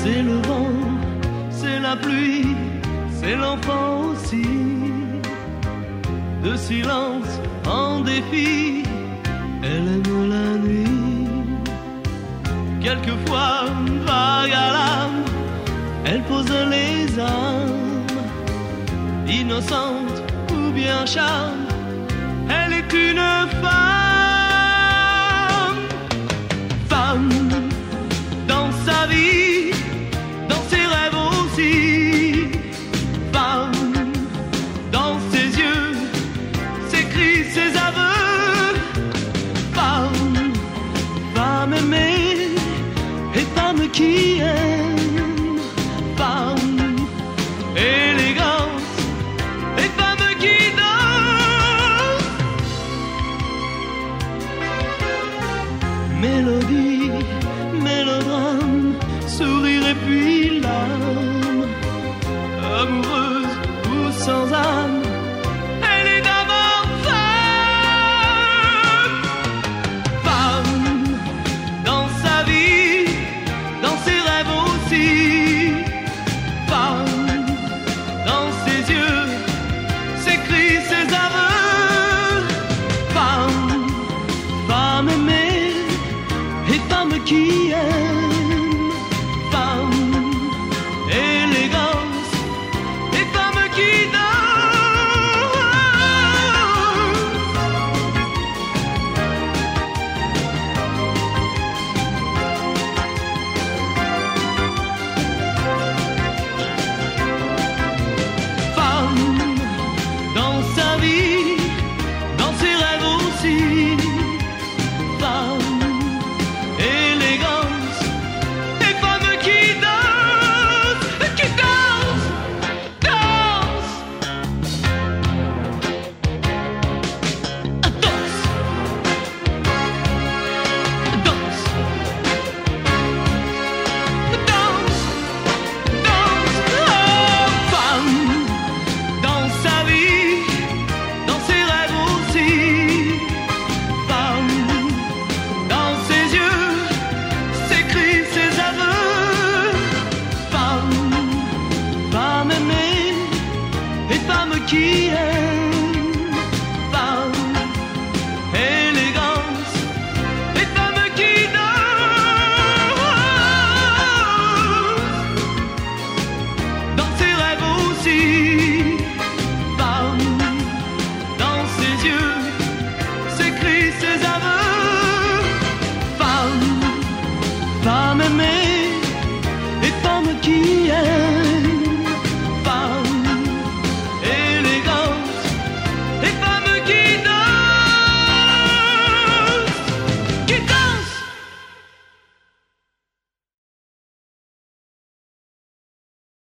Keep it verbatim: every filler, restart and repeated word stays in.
C'est le vent, c'est la pluie, c'est l'enfant aussi. De silence en défi, elle aime la nuit. Quelquefois, vague à l'âme, elle pose les âmes. Innocente ou bien charme, elle est une femme. Femme dans sa vie, dans ses rêves aussi. Femme dans ses yeux, ses cris, ses aveux. Femme, femme aimée et femme qui aime. Femme élégante et femme qui danse. Mélodie, mélodrame, sourire et puis